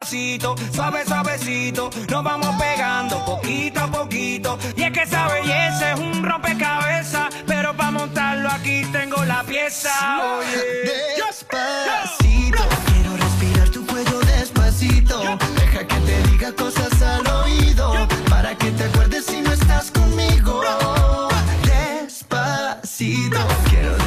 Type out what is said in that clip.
pasito, suave, suavecito, nos vamos pegando poquito a poquito. Y es que esa belleza es un rompecabezas, pero para montarlo aquí tengo la pieza. Oye, despacito, quiero respirar tu cuello despacito. Deja que te diga cosas al oído, para que te acuerdes si no estás conmigo. Despacito, quiero